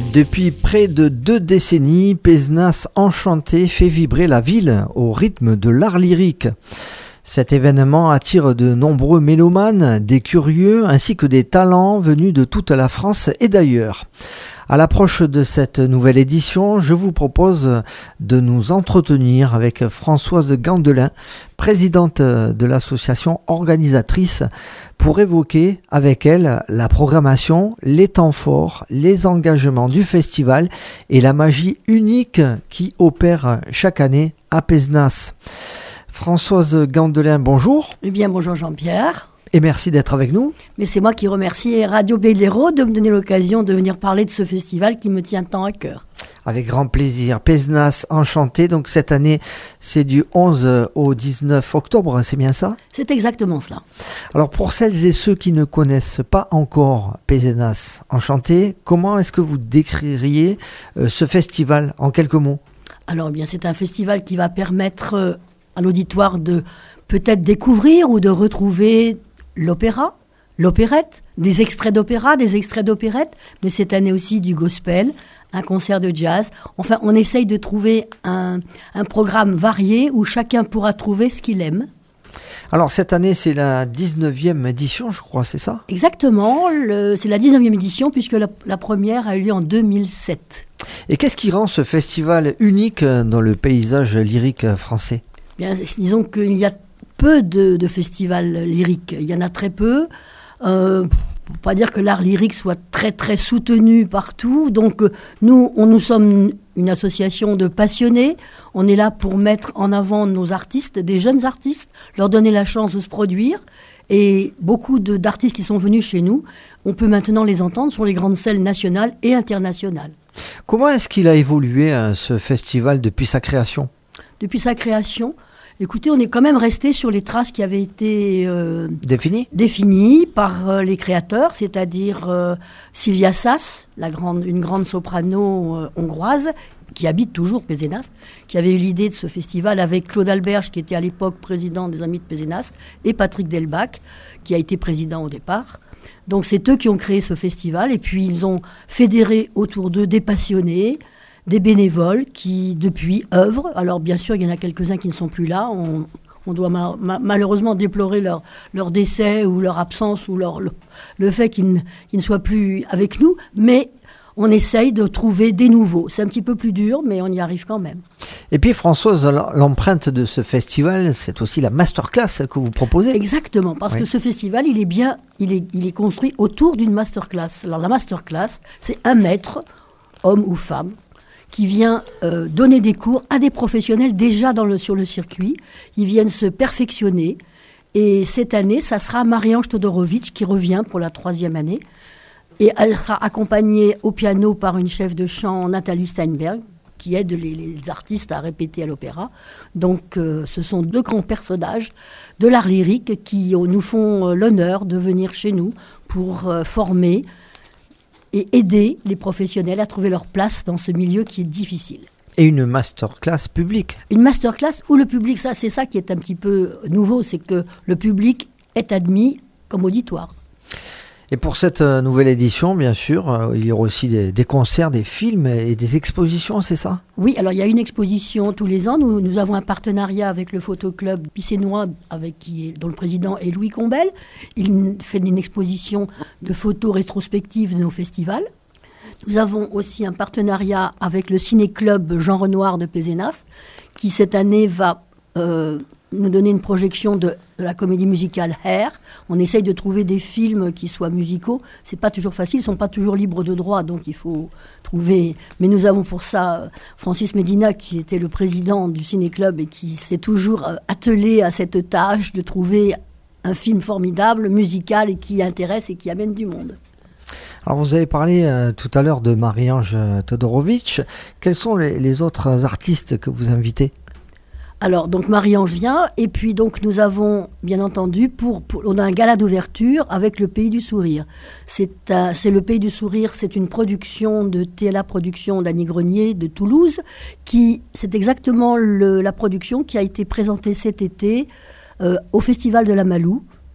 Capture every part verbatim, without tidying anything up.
Depuis près de deux décennies, Pézenas Enchanté fait vibrer la ville au rythme de l'art lyrique. Cet événement attire de nombreux mélomanes, des curieux ainsi que des talents venus de toute la France et d'ailleurs. À l'approche de cette nouvelle édition, je vous propose de nous entretenir avec Françoise Gandelin, présidente de l'association organisatrice, pour évoquer avec elle la programmation, les temps forts, les engagements du festival et la magie unique qui opère chaque année à Pézenas. Françoise Gandelin, bonjour. Eh bien, bonjour Jean-Pierre. Et merci d'être avec nous. Mais c'est moi qui remercie Radio Belero de me donner l'occasion de venir parler de ce festival qui me tient tant à cœur. Avec grand plaisir. Pézenas Enchanté, donc cette année, c'est du onze au dix-neuf octobre, c'est bien ça ? C'est exactement cela. Alors pour celles et ceux qui ne connaissent pas encore Pézenas Enchanté, comment est-ce que vous décririez euh, ce festival en quelques mots ? Alors eh bien, c'est un festival qui va permettre euh, à l'auditoire de peut-être découvrir ou de retrouver l'opéra, l'opérette, des extraits d'opéra, des extraits d'opérette, mais cette année aussi du gospel, un concert de jazz. Enfin, on essaye de trouver un, un programme varié où chacun pourra trouver ce qu'il aime. Alors cette année, c'est la dix-neuvième édition, je crois, c'est ça ? Exactement, le, c'est la dix-neuvième édition puisque la, la première a eu lieu en deux mille sept. Et qu'est-ce qui rend ce festival unique dans le paysage lyrique français ? Bien, disons qu'il y a peu de, de festivals lyriques. Il y en a très peu. Euh, pour pas dire que l'art lyrique soit très très soutenu partout. Donc euh, nous, on, nous sommes une association de passionnés. On est là pour mettre en avant nos artistes, des jeunes artistes, leur donner la chance de se produire. Et beaucoup de, d'artistes qui sont venus chez nous, on peut maintenant les entendre sur les grandes scènes nationales et internationales. Comment est-ce qu'il a évolué euh, ce festival depuis sa création ? Depuis sa création, écoutez, on est quand même resté sur les traces qui avaient été euh, définies définies par euh, les créateurs, c'est-à-dire euh, Sylvia Sas, la grande, une grande soprano euh, hongroise, qui habite toujours Pézenas, qui avait eu l'idée de ce festival avec Claude Alberge, qui était à l'époque président des Amis de Pézenas, et Patrick Delbach, qui a été président au départ. Donc c'est eux qui ont créé ce festival, et puis ils ont fédéré autour d'eux des passionnés, des bénévoles qui, depuis, œuvrent. Alors, bien sûr, il y en a quelques-uns qui ne sont plus là. On, on doit ma- ma- malheureusement déplorer leur, leur décès ou leur absence ou leur, le, le fait qu'ils ne, qu'ils ne soient plus avec nous. Mais on essaye de trouver des nouveaux. C'est un petit peu plus dur, mais on y arrive quand même. Et puis, Françoise, l'empreinte de ce festival, c'est aussi la masterclass que vous proposez. Exactement, parce oui. que ce festival, il est bien, il est, il est construit autour d'une masterclass. Alors, la masterclass, c'est un maître, homme ou femme, qui vient euh, donner des cours à des professionnels déjà dans le, sur le circuit. Ils viennent se perfectionner. Et cette année, ça sera Marie-Ange Todorovic qui revient pour la troisième année. Et elle sera accompagnée au piano par une chef de chant, Nathalie Steinberg, qui aide les, les artistes à répéter à l'opéra. Donc, euh, ce sont deux grands personnages de l'art lyrique qui euh, nous font euh, l'honneur de venir chez nous pour euh, former et aider les professionnels à trouver leur place dans ce milieu qui est difficile. Et une masterclass publique. Une masterclass où le public, ça, c'est ça qui est un petit peu nouveau, c'est que le public est admis comme auditoire. Et pour cette nouvelle édition, bien sûr, il y aura aussi des, des concerts, des films et des expositions, c'est ça ? Oui, alors il y a une exposition tous les ans. Nous, nous avons un partenariat avec le photoclub Pissénois, avec qui est, dont le président est Louis Combel. Il fait une exposition de photos rétrospectives de nos festivals. Nous avons aussi un partenariat avec le ciné-club Jean Renoir de Pézenas, qui cette année va euh, nous donner une projection de, de la comédie musicale Hair. On essaye de trouver des films qui soient musicaux. C'est pas toujours facile, ils sont pas toujours libres de droit, donc il faut trouver. Mais nous avons pour ça Francis Medina, qui était le président du ciné-club et qui s'est toujours attelé à cette tâche de trouver un film formidable, musical et qui intéresse et qui amène du monde. Alors vous avez parlé euh, tout à l'heure de Marie-Ange Todorovic. Quels sont les, les autres artistes que vous invitez ? Alors, donc Marie-Ange vient, et puis donc nous avons, bien entendu, pour, pour, on a un gala d'ouverture avec le Pays du Sourire. C'est, un, c'est le Pays du Sourire, c'est une production de T L A Productions d'Annie Grenier de Toulouse, qui, c'est exactement le, la production qui a été présentée cet été euh, au Festival de la Malou,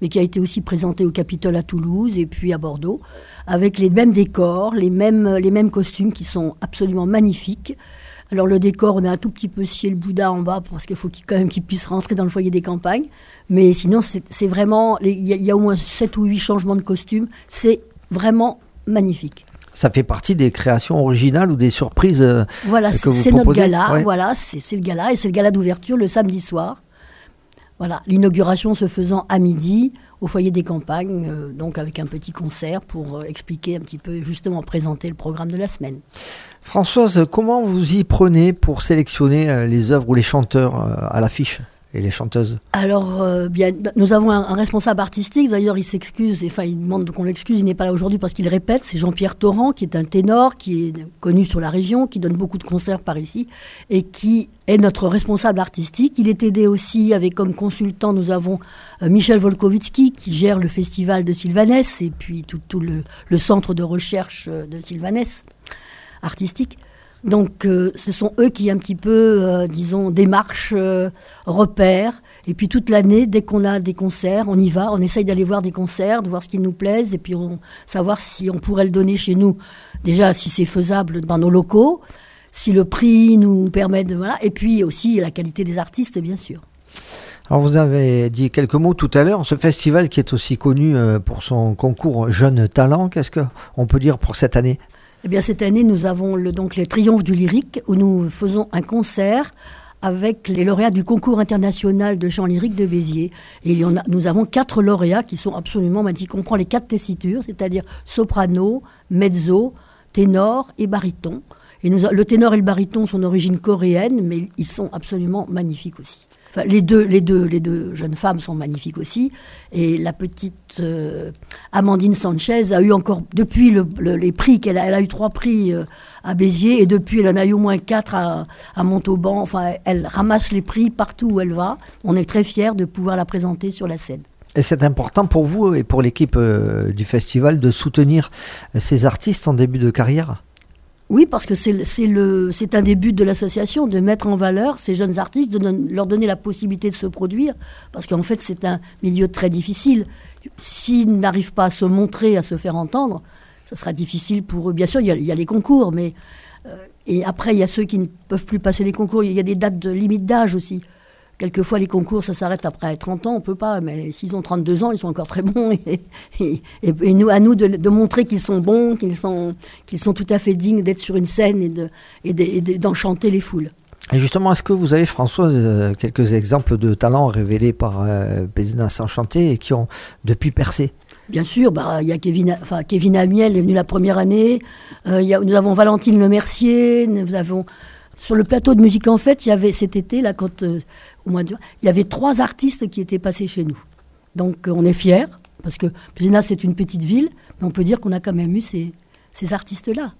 mais qui a été aussi présenté au Capitole à Toulouse et puis à Bordeaux, avec les mêmes décors, les mêmes, les mêmes costumes qui sont absolument magnifiques. Alors le décor, on a un tout petit peu scié le Bouddha en bas parce qu'il faut qu'il, quand même qu'il puisse rentrer dans le foyer des campagnes. Mais sinon, c'est, c'est vraiment... Il y, y a au moins sept ou huit changements de costumes. C'est vraiment magnifique. Ça fait partie des créations originales ou des surprises euh, voilà, que c'est, vous c'est proposez. Notre gala. Ouais. Voilà, c'est, c'est le gala. Et c'est le gala d'ouverture le samedi soir. Voilà, l'inauguration se faisant à midi au foyer des campagnes, euh, donc avec un petit concert pour euh, expliquer un petit peu, justement présenter le programme de la semaine. Françoise, comment vous y prenez pour sélectionner euh, les œuvres ou les chanteurs euh, à l'affiche et les chanteuses? Alors, euh, bien, nous avons un, un responsable artistique, d'ailleurs il s'excuse, enfin il demande qu'on l'excuse, il n'est pas là aujourd'hui parce qu'il répète, c'est Jean-Pierre Torrent qui est un ténor, qui est connu sur la région, qui donne beaucoup de concerts par ici et qui est notre responsable artistique. Il est aidé aussi avec comme consultant, nous avons euh, Michel Volkovitsky qui gère le festival de Sylvanès et puis tout, tout le, le centre de recherche de Sylvanès artistique. Donc, euh, ce sont eux qui, un petit peu, euh, disons, démarchent, euh, repèrent. Et puis, toute l'année, dès qu'on a des concerts, on y va. On essaye d'aller voir des concerts, de voir ce qui nous plaise. Et puis, on, savoir si on pourrait le donner chez nous. Déjà, si c'est faisable dans nos locaux. Si le prix nous permet de... Voilà. Et puis, aussi, la qualité des artistes, bien sûr. Alors, vous avez dit quelques mots tout à l'heure. Ce festival qui est aussi connu pour son concours Jeunes Talents, qu'est-ce qu'on peut dire pour cette année ? Eh bien, cette année, nous avons le, donc les Triomphes du Lyrique, où nous faisons un concert avec les lauréats du concours international de chant lyrique de Béziers. Et il y en a, nous avons quatre lauréats qui sont absolument magnifiques. On prend les quatre tessitures, c'est-à-dire soprano, mezzo, ténor et baryton. Et nous, le ténor et le baryton sont d'origine coréenne, mais ils sont absolument magnifiques aussi. Enfin, les deux, les deux, les deux jeunes femmes sont magnifiques aussi. Et la petite euh, Amandine Sanchez a eu encore, depuis le, le, les prix, qu'elle a, elle a eu trois prix euh, à Béziers, et depuis elle en a eu au moins quatre à, à Montauban. Enfin, elle ramasse les prix partout où elle va. On est très fiers de pouvoir la présenter sur la scène. Et c'est important pour vous et pour l'équipe euh, du festival de soutenir ces artistes en début de carrière ? Oui, parce que c'est, c'est, le, c'est un des buts de l'association, de mettre en valeur ces jeunes artistes, de don- leur donner la possibilité de se produire, parce qu'en fait, c'est un milieu très difficile. S'ils n'arrivent pas à se montrer, à se faire entendre, ça sera difficile pour eux. Bien sûr, il y a, il y a les concours, mais... Euh, et après, il y a ceux qui ne peuvent plus passer les concours. Il y a des dates de limite d'âge aussi. Quelquefois, les concours, ça s'arrête après trente ans, on ne peut pas. Mais s'ils ont trente-deux ans, ils sont encore très bons. Et, et, et nous, à nous de, de montrer qu'ils sont bons, qu'ils sont, qu'ils sont tout à fait dignes d'être sur une scène et, de, et, de, et de, d'enchanter les foules. Et justement, est-ce que vous avez, Françoise, euh, quelques exemples de talents révélés par euh, Pézenas Enchanté et qui ont depuis percé ? Bien sûr, bah, y a Kevin, enfin, Kevin Amiel est venu la première année. Euh, y a, nous avons Valentine Lemercier. Nous avons... Sur le plateau de Musique en Fête, il y avait cet été, là, quand, euh, au mois de juin, il y avait trois artistes qui étaient passés chez nous. Donc euh, on est fiers, parce que Pézenas, c'est une petite ville, mais on peut dire qu'on a quand même eu ces, ces artistes-là.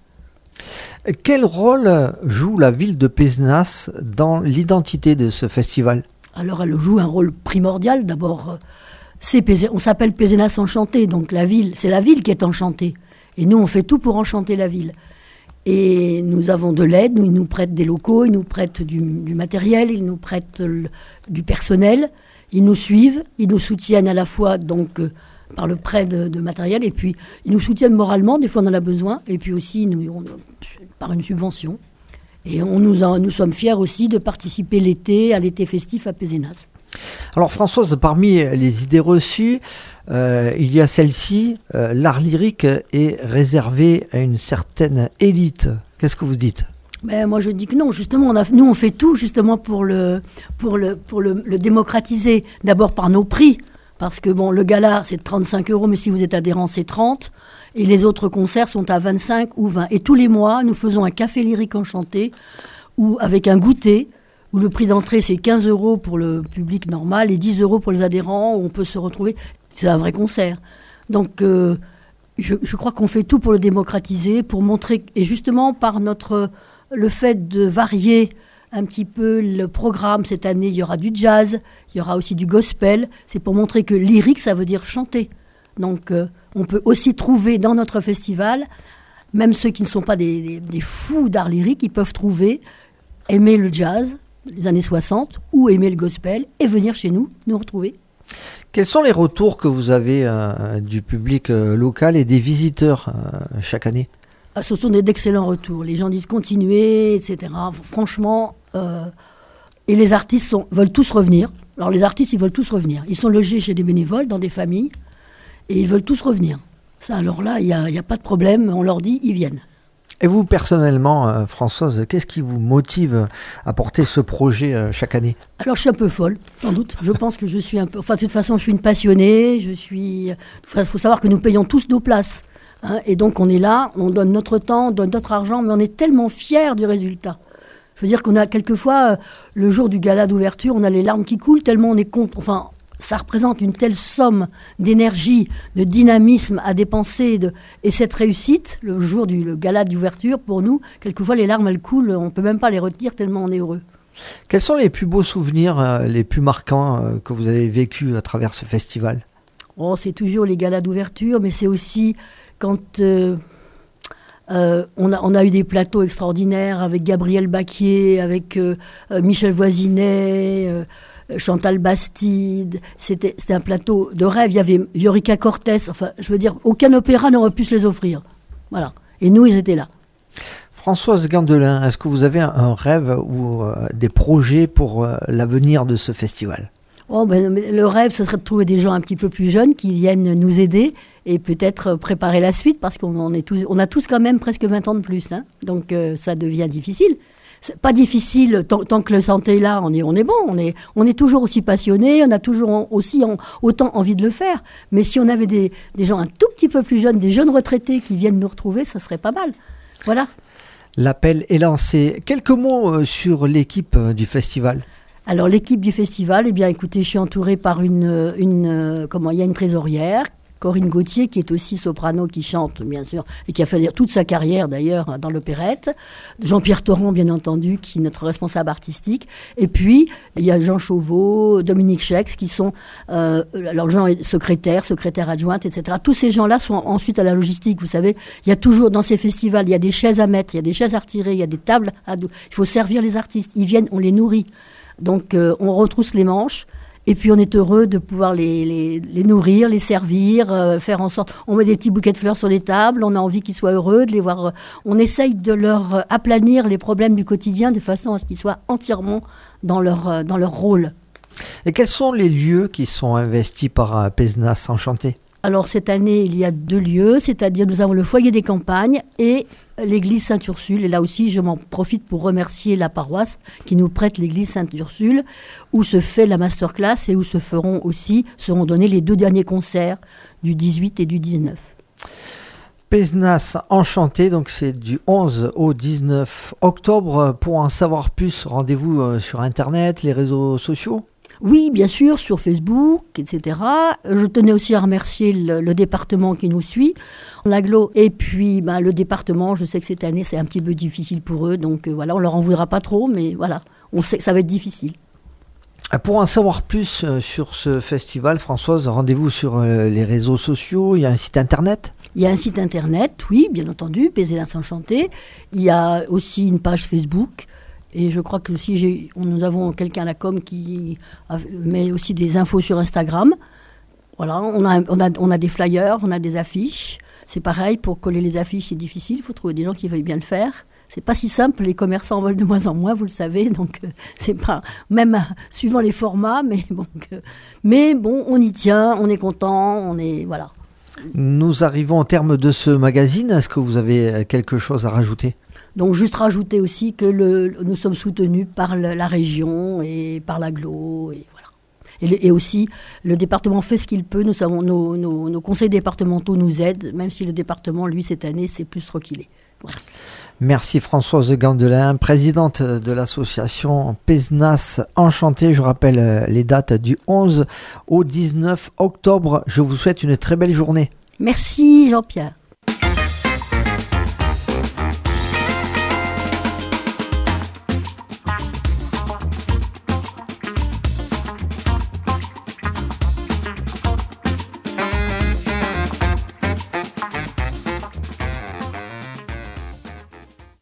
Quel rôle joue la ville de Pézenas dans l'identité de ce festival ? Alors elle joue un rôle primordial. D'abord, euh, c'est Pézenas, on s'appelle Pézenas Enchanté, donc la ville, c'est la ville qui est enchantée. Et nous, on fait tout pour enchanter la ville. Et nous avons de l'aide, nous, ils nous prêtent des locaux, ils nous prêtent du, du matériel, ils nous prêtent le, du personnel, ils nous suivent, ils nous soutiennent à la fois donc, euh, par le prêt de, de matériel, et puis ils nous soutiennent moralement, des fois on en a besoin, et puis aussi nous, on, par une subvention. Et on nous, en, nous sommes fiers aussi de participer l'été, à l'été festif à Pézenas. Alors Françoise, parmi les idées reçues, euh, il y a celle-ci, euh, l'art lyrique est réservé à une certaine élite. Qu'est-ce que vous dites ? Ben, moi je dis que non, justement, on a, nous on fait tout justement pour le, pour le, pour le, le démocratiser, d'abord par nos prix, parce que bon, le gala c'est trente-cinq euros, mais si vous êtes adhérent c'est trente, et les autres concerts sont à vingt-cinq ou vingt. Et tous les mois, nous faisons un café lyrique enchanté, ou avec un goûter, où le prix d'entrée c'est quinze euros pour le public normal et dix euros pour les adhérents, où on peut se retrouver. C'est un vrai concert. Donc, euh, je, je crois qu'on fait tout pour le démocratiser, pour montrer, et justement par notre, le fait de varier un petit peu le programme. Cette année, il y aura du jazz, il y aura aussi du gospel. C'est pour montrer que lyrique, ça veut dire chanter. Donc, euh, on peut aussi trouver dans notre festival, même ceux qui ne sont pas des, des, des fous d'art lyrique, ils peuvent trouver, aimer le jazz, les années soixante, ou aimer le gospel, et venir chez nous, nous retrouver. Quels sont les retours que vous avez euh, du public euh, local et des visiteurs euh, chaque année ? Ah, ce sont des, d'excellents retours. Les gens disent continuer, et cetera. Franchement, euh, et les artistes sont, veulent tous revenir. Alors les artistes, ils veulent tous revenir. Ils sont logés chez des bénévoles, dans des familles, et ils veulent tous revenir. Ça, alors là, il n'y a, y a pas de problème. On leur dit, ils viennent. Et vous, personnellement, euh, Françoise, qu'est-ce qui vous motive à porter ce projet euh, chaque année ? Alors, je suis un peu folle, sans doute. Je pense que je suis un peu... Enfin, de toute façon, je suis une passionnée. Je suis... Enfin, il faut savoir que nous payons tous nos places. Hein, et donc, on est là, on donne notre temps, on donne notre argent, mais on est tellement fiers du résultat. Je veux dire qu'on a quelquefois, euh, le jour du gala d'ouverture, on a les larmes qui coulent tellement on est contre... Enfin, ça représente une telle somme d'énergie, de dynamisme à dépenser. De... Et cette réussite, le jour du le gala d'ouverture, pour nous, quelquefois les larmes, elles coulent, on ne peut même pas les retenir tellement on est heureux. Quels sont les plus beaux souvenirs, euh, les plus marquants euh, que vous avez vécus à travers ce festival ? Oh, c'est toujours les galas d'ouverture, mais c'est aussi quand euh, euh, on, a, on a eu des plateaux extraordinaires avec Gabriel Baquier, avec euh, euh, Michel Voisinet... Euh, Chantal Bastide, c'était, c'était un plateau de rêve. Il y avait Yorica Cortés, enfin, je veux dire, aucun opéra n'aurait pu se les offrir. Voilà. Et nous, ils étaient là. Françoise Gandelin, est-ce que vous avez un rêve ou euh, des projets pour euh, l'avenir de ce festival ? Oh, ben, le rêve, ce serait de trouver des gens un petit peu plus jeunes qui viennent nous aider et peut-être préparer la suite, parce qu'on on est tous, on a tous quand même presque vingt ans de plus. Hein, donc, euh, ça devient difficile. C'est pas difficile, tant, tant que le santé est là, on est, on est bon, on est, on est toujours aussi passionné, on a toujours aussi en, autant envie de le faire. Mais si on avait des, des gens un tout petit peu plus jeunes, des jeunes retraités qui viennent nous retrouver, ça serait pas mal. Voilà. L'appel est lancé. Quelques mots sur l'équipe du festival. Alors l'équipe du festival, eh bien écoutez, je suis entourée par une, une comment, il y a une trésorière, Corinne Gauthier, qui est aussi soprano, qui chante, bien sûr, et qui a fait toute sa carrière, d'ailleurs, dans l'opérette. Jean-Pierre Torrent, bien entendu, qui est notre responsable artistique. Et puis, il y a Jean Chauveau, Dominique Schex, qui sont... Euh, alors, Jean est secrétaire, secrétaire adjointe, et cetera. Tous ces gens-là sont ensuite à la logistique, vous savez. Il y a toujours, dans ces festivals, il y a des chaises à mettre, il y a des chaises à retirer, il y a des tables à... Il faut servir les artistes. Ils viennent, on les nourrit. Donc, euh, on retrousse les manches. Et puis on est heureux de pouvoir les, les, les nourrir, les servir, euh, faire en sorte... On met des petits bouquets de fleurs sur les tables, on a envie qu'ils soient heureux, de les voir... Euh, on essaye de leur euh, aplanir les problèmes du quotidien de façon à ce qu'ils soient entièrement dans leur, euh, dans leur rôle. Et quels sont les lieux qui sont investis par euh, Pézenas Enchanté ? Alors cette année, il y a deux lieux, c'est-à-dire nous avons le foyer des campagnes et l'église Sainte-Ursule. Et là aussi, je m'en profite pour remercier la paroisse qui nous prête l'église Sainte-Ursule, où se fait la masterclass et où se feront aussi, seront donnés les deux derniers concerts du dix-huit et du dix-neuf. Pézenas Enchanté, donc c'est du onze au dix-neuf octobre. Pour en savoir plus, rendez-vous sur Internet, les réseaux sociaux ? Oui, bien sûr, sur Facebook, et cetera. Je tenais aussi à remercier le, le département qui nous suit, l'Aglo. Et puis, ben, le département, je sais que cette année, c'est un petit peu difficile pour eux. Donc, euh, voilà, on leur en voudra pas trop, mais voilà, on sait que ça va être difficile. Pour en savoir plus sur ce festival, Françoise, rendez-vous sur les réseaux sociaux. Il y a un site internet ? Il y a un site internet, oui, bien entendu, Pézenas Enchanté. Il y a aussi une page Facebook. Et je crois que si j'ai, nous avons quelqu'un à la com qui a, met aussi des infos sur Instagram. Voilà, on a, on a, on a des flyers, on a des affiches. C'est pareil, pour coller les affiches, c'est difficile. Il faut trouver des gens qui veuillent bien le faire. C'est pas si simple. Les commerçants en veulent de moins en moins, vous le savez. Donc, euh, c'est pas, même euh, suivant les formats, mais bon, euh, mais bon, on y tient, on est content, on est, voilà. Nous arrivons au terme de ce magazine. Est-ce que vous avez quelque chose à rajouter ? Donc, juste rajouter aussi que le, nous sommes soutenus par le, la région et par l'Aglo, et voilà. Et, le, et aussi, le département fait ce qu'il peut. Nous savons, nos, nos, nos conseils départementaux nous aident, même si le département, lui, cette année, c'est plus reculé. Voilà. Merci Françoise Gandelin, présidente de l'association Pézenas Enchanté. Je rappelle les dates du onze au dix-neuf octobre. Je vous souhaite une très belle journée. Merci Jean-Pierre.